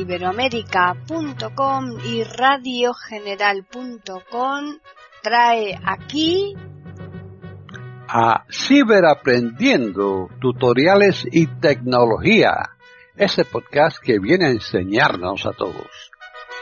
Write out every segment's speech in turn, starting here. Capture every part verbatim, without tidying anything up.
iberoamérica punto com y radio general punto com trae aquí a Ciberaprendiendo, tutoriales y tecnología, ese podcast que viene a enseñarnos a todos.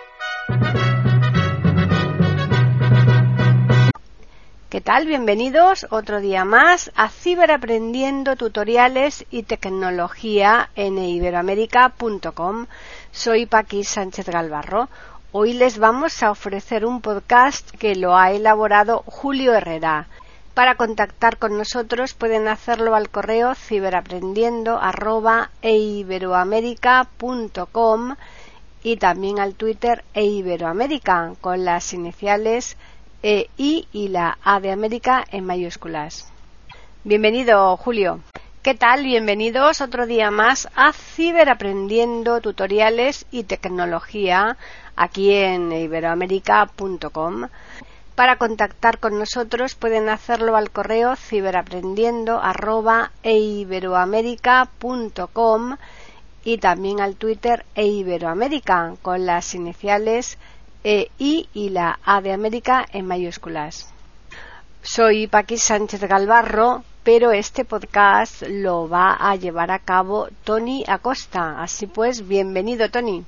¿Qué tal? Bienvenidos otro día más a Ciberaprendiendo, tutoriales y tecnología en iberoamérica punto com. Soy Paqui Sánchez Galvarro. Hoy les vamos a ofrecer un podcast que lo ha elaborado Julio Herrera. Para contactar con nosotros pueden hacerlo al correo ciberaprendiendo arroba iberoamérica punto com y también al Twitter eiberoamérica con las iniciales E, I y la A de América en mayúsculas. Bienvenido, Julio. ¿Qué tal? Bienvenidos otro día más a Ciberaprendiendo, tutoriales y tecnología aquí en iberoamérica punto com. Para contactar con nosotros pueden hacerlo al correo ciberaprendiendo arroba iberoamérica punto com y también al Twitter eiberoamérica con las iniciales E, I y la A de América en mayúsculas. Soy Paqui Sánchez Galvarro, pero este podcast lo va a llevar a cabo Tony Acosta. Así pues, bienvenido, Tony.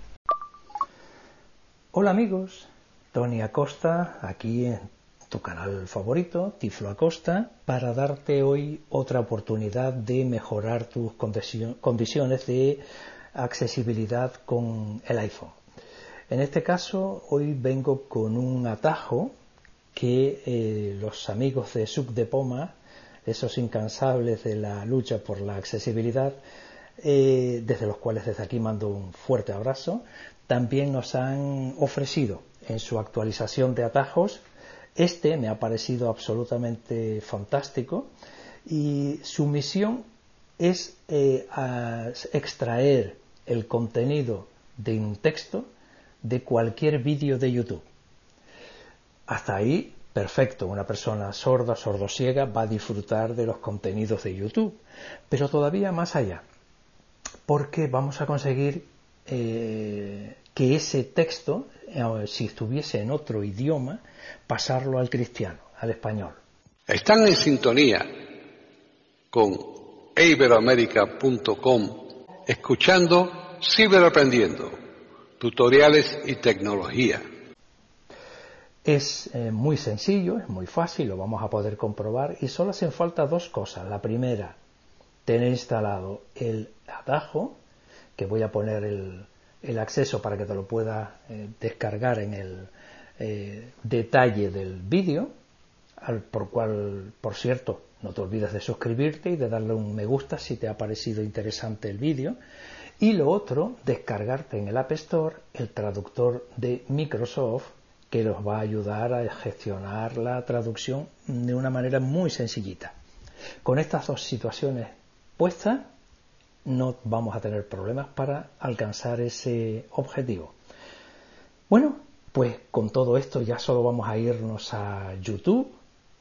Hola amigos, Tony Acosta, aquí en tu canal favorito, Tiflo Acosta, para darte hoy otra oportunidad de mejorar tus condiciones de accesibilidad con el iPhone. En este caso, hoy vengo con un atajo que eh, los amigos de Suc de Poma, esos incansables de la lucha por la accesibilidad, eh, desde los cuales desde aquí mando un fuerte abrazo, también nos han ofrecido en su actualización de atajos. Este me ha parecido absolutamente fantástico y su misión es eh, extraer el contenido de un texto de cualquier vídeo de YouTube. Hasta ahí, perfecto, una persona sorda, sordosiega va a disfrutar de los contenidos de YouTube, pero todavía más allá, porque vamos a conseguir eh, que ese texto, eh, si estuviese en otro idioma, pasarlo al cristiano, al español. Están en sintonía con iberoamérica punto com, escuchando Ciberaprendiendo, tutoriales y tecnología. Es eh, muy sencillo, es muy fácil, lo vamos a poder comprobar y solo hacen falta dos cosas. La primera, tener instalado el atajo, que voy a poner el, el acceso para que te lo puedas eh, descargar en el eh, detalle del vídeo, al, por cual, por cierto, no te olvides de suscribirte y de darle un me gusta si te ha parecido interesante el vídeo. Y lo otro, descargarte en el App Store el traductor de Microsoft, que nos va a ayudar a gestionar la traducción de una manera muy sencillita. Con estas dos situaciones puestas, no vamos a tener problemas para alcanzar ese objetivo. Bueno, pues con todo esto ya solo vamos a irnos a YouTube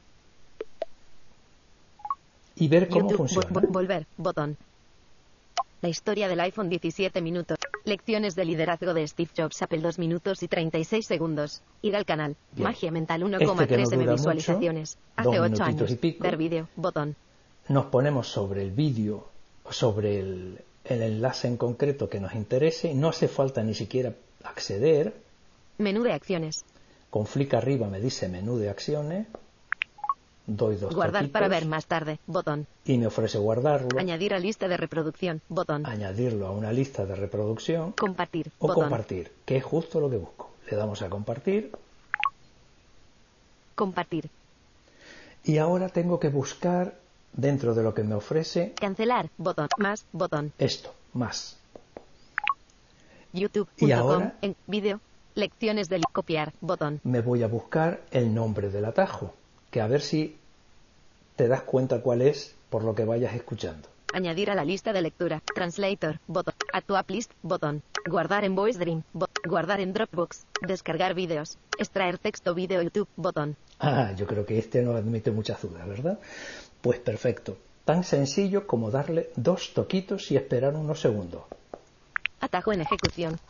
y ver cómo YouTube, funciona. Vo- volver, botón. La historia del iPhone diecisiete minutos. Lecciones de liderazgo de Steve Jobs, Apple dos minutos y treinta y seis segundos. Ir al canal. Bien. Magia mental uno Este coma que no tres eme dura visualizaciones. mucho, Hace dos ocho minutitos años. y pico. Ver vídeo, botón. Nos ponemos sobre el vídeo, sobre el, el enlace en concreto que nos interese. No hace falta ni siquiera acceder. Menú de acciones. Con flick arriba me dice menú de acciones. Doy dos Guardar toquitos para ver más tarde, botón. y me ofrece guardarlo, Añadir a lista de reproducción, botón. añadirlo a una lista de reproducción Compartir, o botón. compartir, que es justo lo que busco. Le damos a compartir Compartir. y ahora tengo que buscar dentro de lo que me ofrece Cancelar, botón. Más, botón. esto, más. YouTube Y punto com, ahora en vídeo. Lecciones de li- copiar, botón. me voy a buscar el nombre del atajo, que a ver si te das cuenta cuál es por lo que vayas escuchando. Añadir a la lista de lectura. Translator, botón. Add to app list, botón. Guardar en Voice Dream, botón. Guardar en Dropbox. Descargar vídeos. Extraer texto vídeo YouTube, botón. Ah, yo creo que este no admite muchas dudas, ¿verdad? Pues perfecto. Tan sencillo como darle dos toquitos y esperar unos segundos. Atajo en ejecución.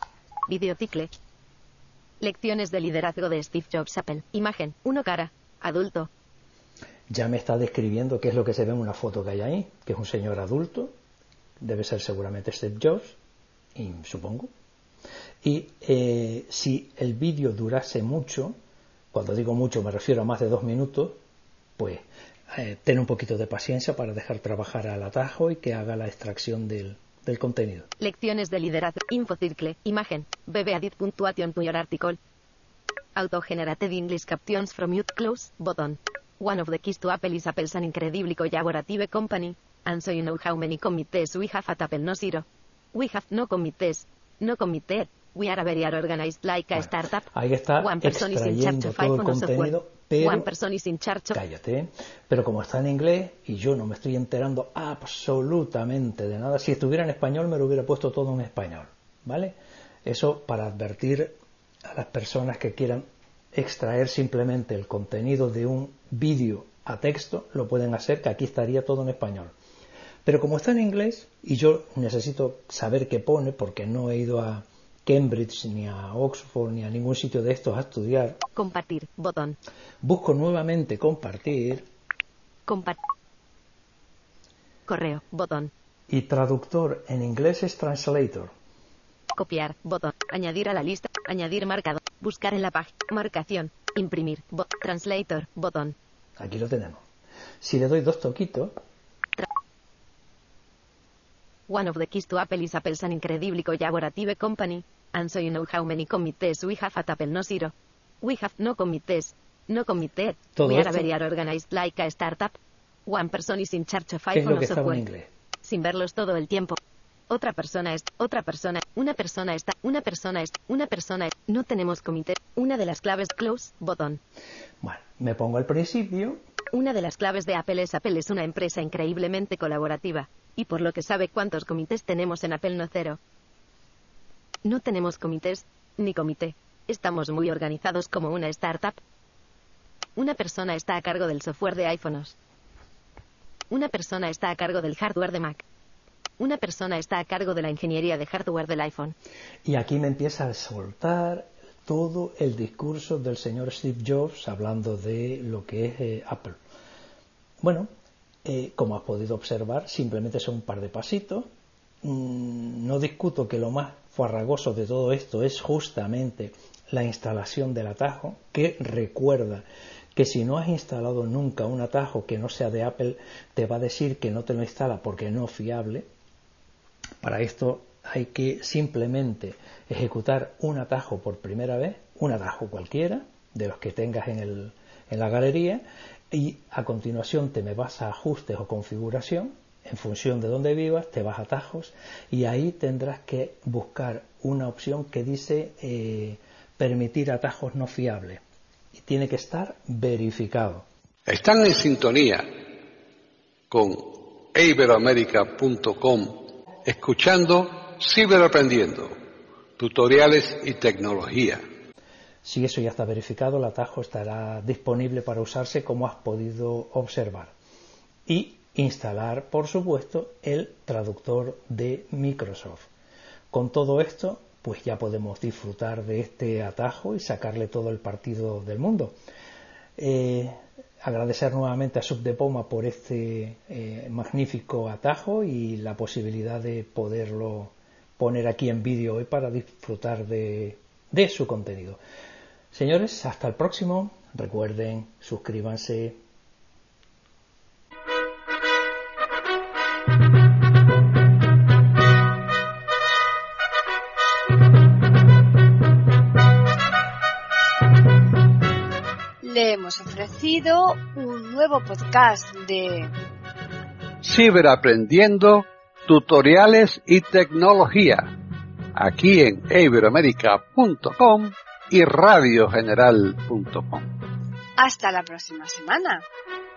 Videocicle. Lecciones de liderazgo de Steve Jobs Apple. Imagen. Uno cara. Adulto. Ya me está describiendo qué es lo que se ve en una foto que hay ahí, que es un señor adulto, debe ser seguramente Steve Jobs, y supongo. Y eh, si el vídeo durase mucho, cuando digo mucho me refiero a más de dos minutos, pues eh, ten un poquito de paciencia para dejar trabajar al atajo y que haga la extracción del, del contenido. Lecciones de liderazgo. Infocircle. Imagen. B B Edit Punctuation to your article. Auto-generated English captions from mute close button. One of the keys to Apple is Apple's an incredibly collaborative company. And so you know how many committees we have at Apple no zero. We have no committees. No committed. We are a very organized like a Bueno, startup. ahí está One person is in charge extrayendo of todo el iPhone or software. contenido, pero One person is in charge of... cállate, pero como está en inglés y yo no me estoy enterando absolutamente de nada, si estuviera en español me lo hubiera puesto todo en español, ¿vale? Eso para advertir a las personas que quieran extraer simplemente el contenido de un vídeo a texto, lo pueden hacer, que aquí estaría todo en español. Pero como está en inglés y yo necesito saber qué pone porque no he ido a Cambridge, ni a Oxford, ni a ningún sitio de estos a estudiar. Compartir, botón. Busco nuevamente compartir. Compartir. Correo, botón. Y traductor en inglés es translator. Copiar, botón. Añadir a la lista, añadir marcado. Buscar en la página, marcación, imprimir, bot, translator, botón. Aquí lo tenemos. Si le doy dos toquitos. One of the keys to Apple is Apple's an incredibly collaborative company, and so you know how many committees we have at Apple no zero. We have no committees. No committed. We are a very organized like a startup. One person is in charge of iPhone o software. Sin verlos todo el tiempo. Otra persona es, otra persona, una persona está, una persona es, una persona es, no tenemos comité. Una de las claves, close, botón. Bueno, me pongo al principio. Una de las claves de Apple es Apple es una empresa increíblemente colaborativa. Y por lo que sabe cuántos comités tenemos en Apple no cero. No tenemos comités, ni comité. Estamos muy organizados como una startup. Una persona está a cargo del software de iPhones. Una persona está a cargo del hardware de Mac. Una persona está a cargo de la ingeniería de hardware del iPhone. Y aquí me empieza a soltar todo el discurso del señor Steve Jobs hablando de lo que es eh, Apple. Bueno, eh, como has podido observar, simplemente son un par de pasitos. Mm, no discuto que lo más farragoso de todo esto es justamente la instalación del atajo, que recuerda que si no has instalado nunca un atajo que no sea de Apple, te va a decir que no te lo instala porque no es fiable. Para esto hay que simplemente ejecutar un atajo por primera vez, un atajo cualquiera, de los que tengas en, el, en la galería, y a continuación te me vas a ajustes o configuración, en función de dónde vivas, te vas a atajos, y ahí tendrás que buscar una opción que dice eh, permitir atajos no fiables. Y tiene que estar verificado. Están en sintonía con iberoamerica punto com, escuchando Ciberaprendiendo, tutoriales y tecnología. Si eso ya está verificado, el atajo estará disponible para usarse, como has podido observar. Y instalar, por supuesto, el traductor de Microsoft. Con todo esto, pues ya podemos disfrutar de este atajo y sacarle todo el partido del mundo. Eh, agradecer nuevamente a Subdepoma por este eh, magnífico atajo y la posibilidad de poderlo poner aquí en vídeo hoy para disfrutar de, de su contenido. Señores, hasta el próximo. Recuerden, suscríbanse. Le hemos ofrecido un nuevo podcast de Ciberaprendiendo, tutoriales y tecnología, aquí en iberoamerica punto com y radio general punto com. Hasta la próxima semana.